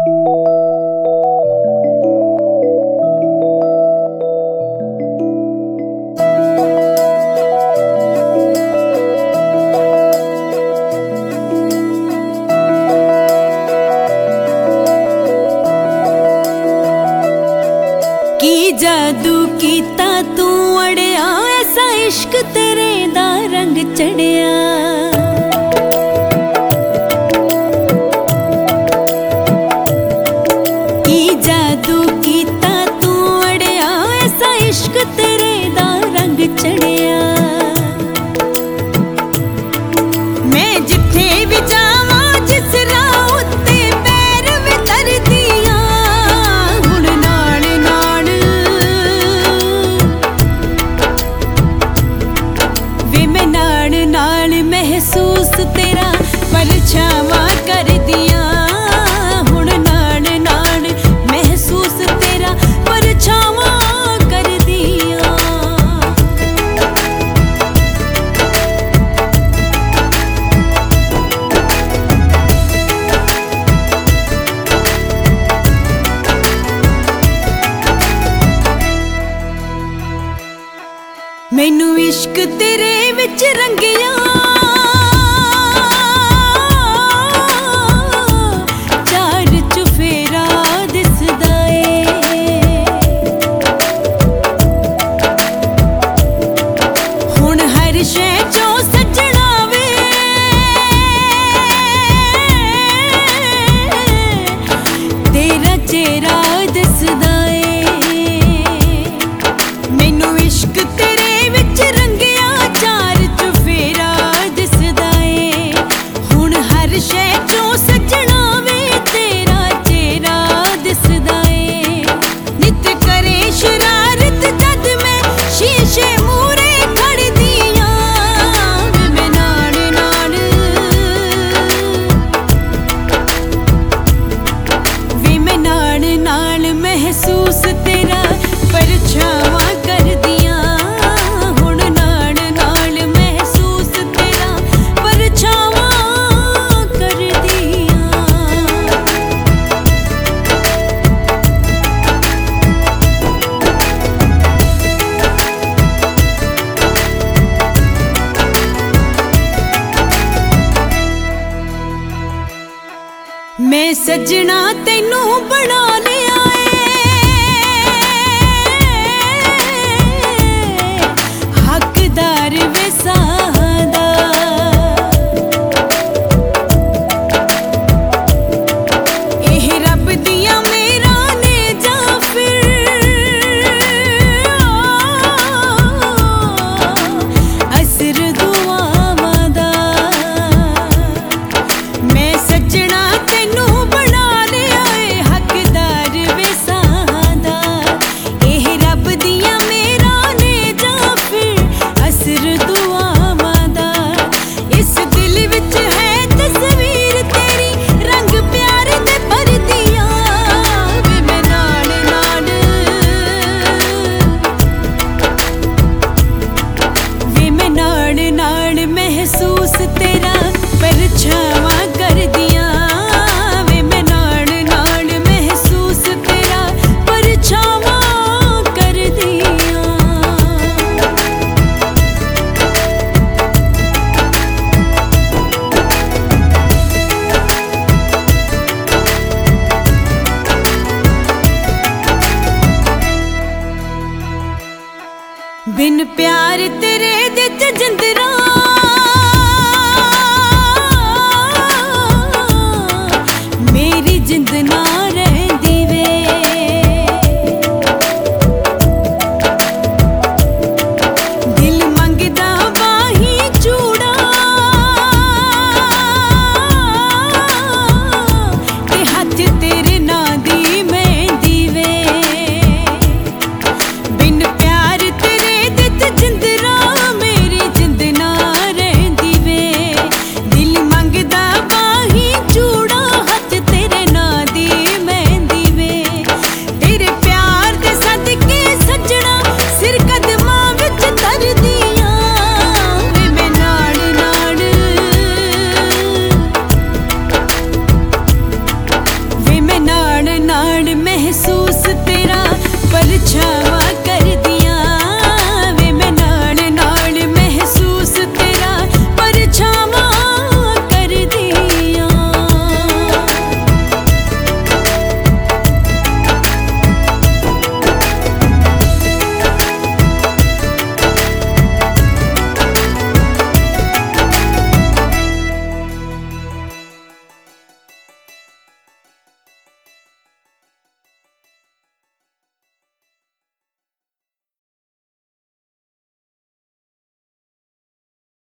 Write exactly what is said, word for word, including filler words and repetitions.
जादू कीता तू अड़िया, ऐसा इश्क तेरे दा रंग चढ़िया। की जादू कीता तू अड़िया, ऐसा इश्क तेरे दा रंग चढ़िया। मैं जिथे भी जावा जिस राह उत्ते पैर में धरदियां, हुण नाल नाल वे मैं नाल नाल महसूस तेरा परछावां कर दियां। हुण नाल नाल महसूस तेरा परछावां कर दियां। मैनू इश्क तेरे विच रंगिया, चार चुफेरा दिसदा ए। हुण हर शै चों सजना वे तेरा चेहरा दिसदा ए। मैनू इश्क तेरे विच रंगिया, चार चुफेरा दिसदा ए। हुण हर शै चों सजना वे तेरा चेहरा दिसदा ए। नित करे शरारत जद मैं शीशे मूरे खड़दियां, मैं नाल नाल वे मैं नाल नाल महसूस तेरा परछावां कर दियां। हुण नाल नाल महसूस तेरा परछावां कर दियां। मैं सजना तैनू बना लिया ए, हकदार वे सादा। एह रब दियां मेरा ने जा फिर असर दुआवां दा। मैं सजना तैनू बना लिया ए, हकदार वे सादा। एह रब दियां मेरा ने जा फिर असर दुआवां दा। इस दिल विच है तस्वीर तेरी, रंग प्यार दे भरदियां, वे मैं नाल नाल वे मैं नाल नाल महसूस तेरा परछावां कर दियां। वे मैं नाल नाल महसूस तेरा परछावां कर दियां। बिन प्यार तेरे दित जिंदरा, मेरी जिंद ना रहिंदी वे। दिल मंगदा बाही चूड़ा, ते हथ तेरे नां दी मेहंदी वे। बिन प्यार तेरे दित जिंदरा, महसूस तेरा परछावा